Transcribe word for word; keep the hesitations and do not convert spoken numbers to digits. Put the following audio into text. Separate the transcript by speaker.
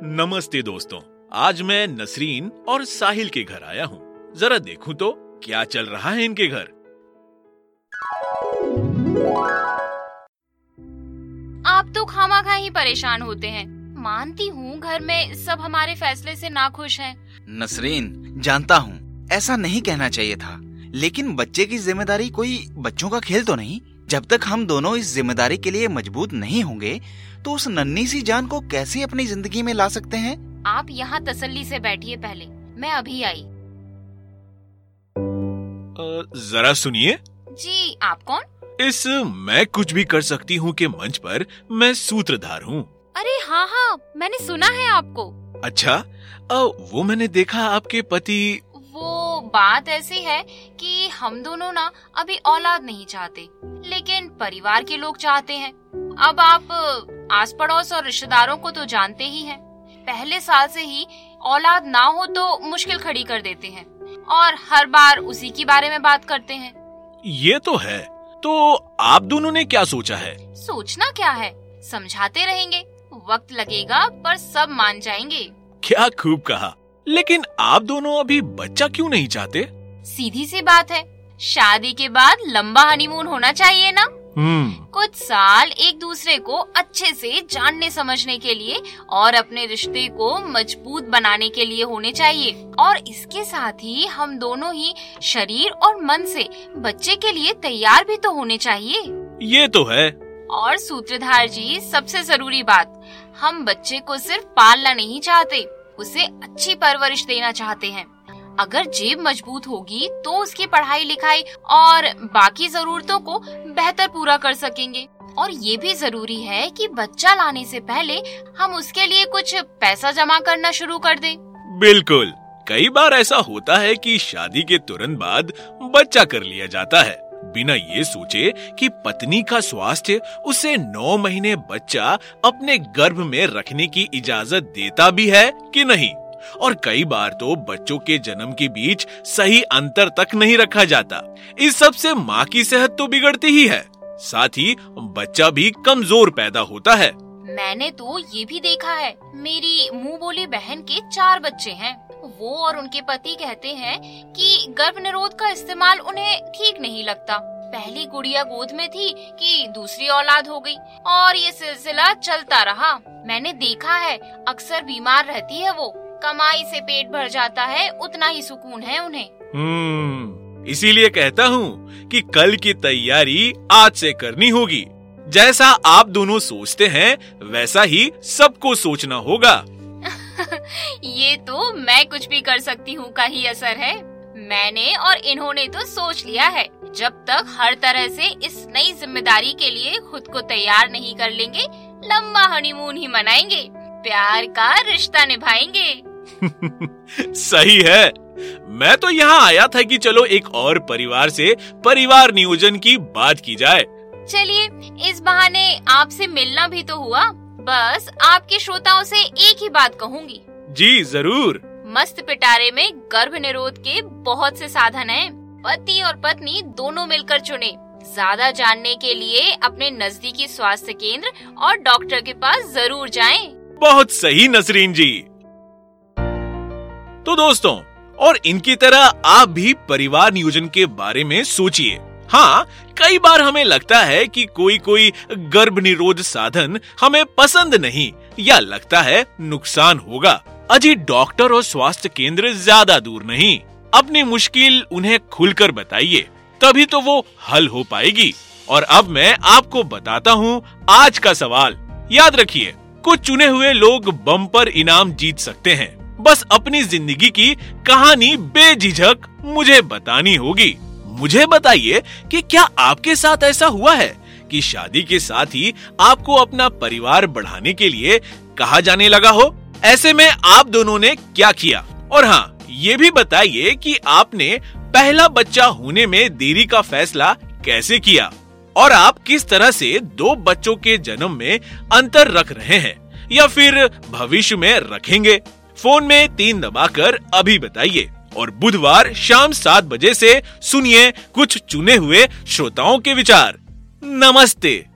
Speaker 1: नमस्ते दोस्तों, आज मैं नसरीन और साहिल के घर आया हूँ। जरा देखूं तो क्या चल रहा है इनके घर।
Speaker 2: आप तो खामा-खा ही परेशान होते हैं। मानती हूँ घर में सब हमारे फैसले से नाखुश हैं।
Speaker 3: नसरीन, जानता हूँ ऐसा नहीं कहना चाहिए था, लेकिन बच्चे की जिम्मेदारी कोई बच्चों का खेल तो नहीं। जब तक हम दोनों इस जिम्मेदारी के लिए मजबूत नहीं होंगे तो उस नन्ही सी जान को कैसे अपनी जिंदगी में ला सकते हैं।
Speaker 2: आप यहाँ तसल्ली से बैठिए, पहले मैं अभी आई।
Speaker 1: जरा सुनिए।
Speaker 2: जी, आप कौन?
Speaker 1: इस मैं कुछ भी कर सकती हूँ के मंच पर मैं सूत्रधार हूँ।
Speaker 2: अरे हाँ हाँ, मैंने सुना है आपको।
Speaker 1: अच्छा, आ, वो मैंने देखा आपके पति।
Speaker 2: वो बात ऐसी है कि हम दोनों ना अभी औलाद नहीं चाहते, लेकिन परिवार के लोग चाहते हैं। अब आप आस पड़ोस और रिश्तेदारों को तो जानते ही हैं। पहले साल से ही औलाद ना हो तो मुश्किल खड़ी कर देते हैं और हर बार उसी के बारे में बात करते हैं।
Speaker 1: ये तो है। तो आप दोनों ने क्या सोचा है?
Speaker 2: सोचना क्या है, समझाते रहेंगे। वक्त लगेगा पर सब मान जाएंगे।
Speaker 1: क्या खूब कहा। लेकिन आप दोनों अभी बच्चा क्यों नहीं चाहते?
Speaker 2: सीधी सी बात है, शादी के बाद लंबा हनीमून होना चाहिए ना।
Speaker 1: हम्म
Speaker 2: कुछ साल एक दूसरे को अच्छे से जानने समझने के लिए और अपने रिश्ते को मजबूत बनाने के लिए होने चाहिए। और इसके साथ ही हम दोनों ही शरीर और मन से बच्चे के लिए तैयार भी तो होने चाहिए।
Speaker 1: ये तो है।
Speaker 2: और सूत्रधार जी, सबसे जरूरी बात, हम बच्चे को सिर्फ पालना नहीं चाहते, उसे अच्छी परवरिश देना चाहते हैं। अगर जेब मजबूत होगी तो उसकी पढ़ाई लिखाई और बाकी जरूरतों को बेहतर पूरा कर सकेंगे। और ये भी जरूरी है कि बच्चा लाने से पहले हम उसके लिए कुछ पैसा जमा करना शुरू कर दें।
Speaker 1: बिल्कुल, कई बार ऐसा होता है कि शादी के तुरंत बाद बच्चा कर लिया जाता है, बिना ये सोचे कि पत्नी का स्वास्थ्य उसे नौ महीने बच्चा अपने गर्भ में रखने की इजाजत देता भी है कि नहीं। और कई बार तो बच्चों के जन्म के बीच सही अंतर तक नहीं रखा जाता। इस सब से माँ की सेहत तो बिगड़ती ही है, साथ ही बच्चा भी कमजोर पैदा होता है।
Speaker 2: मैंने तो ये भी देखा है, मेरी मुंह बोली बहन के चार बच्चे हैं। वो और उनके पति कहते हैं कि गर्भ निरोध का इस्तेमाल उन्हें ठीक नहीं लगता। पहली गुड़िया गोद में थी कि दूसरी औलाद हो गई और ये सिलसिला चलता रहा। मैंने देखा है, अक्सर बीमार रहती है वो। कमाई से पेट भर जाता है, उतना ही सुकून है उन्हें।
Speaker 1: हम्म, इसीलिए कहता हूँ कि कल की तैयारी आज से करनी होगी। जैसा आप दोनों सोचते हैं वैसा ही सबको सोचना होगा।
Speaker 2: ये तो मैं कुछ भी कर सकती हूँ का ही असर है। मैंने और इन्होंने तो सोच लिया है, जब तक हर तरह से इस नई जिम्मेदारी के लिए खुद को तैयार नहीं कर लेंगे, लंबा हनीमून ही मनाएंगे, प्यार का रिश्ता निभाएंगे।
Speaker 1: सही है। मैं तो यहाँ आया था कि चलो एक और परिवार से परिवार नियोजन की बात की जाए।
Speaker 2: चलिए, इस बहाने आपसे मिलना भी तो हुआ। बस आपके श्रोताओं से एक ही बात कहूँगी।
Speaker 1: जी जरूर।
Speaker 2: मस्त पिटारे में गर्भ निरोध के बहुत से साधन हैं। पति और पत्नी दोनों मिलकर चुने। ज्यादा जानने के लिए अपने नजदीकी स्वास्थ्य केंद्र और डॉक्टर के पास जरूर जाएं।
Speaker 1: बहुत सही नसरीन जी। तो दोस्तों, और इनकी तरह आप भी परिवार नियोजन के बारे में सोचिए। हाँ, कई बार हमें लगता है कि कोई कोई गर्भ निरोध साधन हमें पसंद नहीं या लगता है नुकसान होगा। अजी, डॉक्टर और स्वास्थ्य केंद्र ज्यादा दूर नहीं। अपनी मुश्किल उन्हें खुलकर बताइए, तभी तो वो हल हो पाएगी। और अब मैं आपको बताता हूँ आज का सवाल। याद रखिए, कुछ चुने हुए लोग बम्पर इनाम जीत सकते हैं। बस अपनी जिंदगी की कहानी बेझिझक मुझे बतानी होगी। मुझे बताइए कि क्या आपके साथ ऐसा हुआ है कि शादी के साथ ही आपको अपना परिवार बढ़ाने के लिए कहा जाने लगा हो? ऐसे में आप दोनों ने क्या किया? और हाँ, ये भी बताइए कि आपने पहला बच्चा होने में देरी का फैसला कैसे किया और आप किस तरह से दो बच्चों के जन्म में अंतर रख रहे हैं या फिर भविष्य में रखेंगे। फोन में तीन दबाकर अभी बताइए। और बुधवार शाम सात बजे से सुनिए कुछ चुने हुए श्रोताओं के विचार। नमस्ते।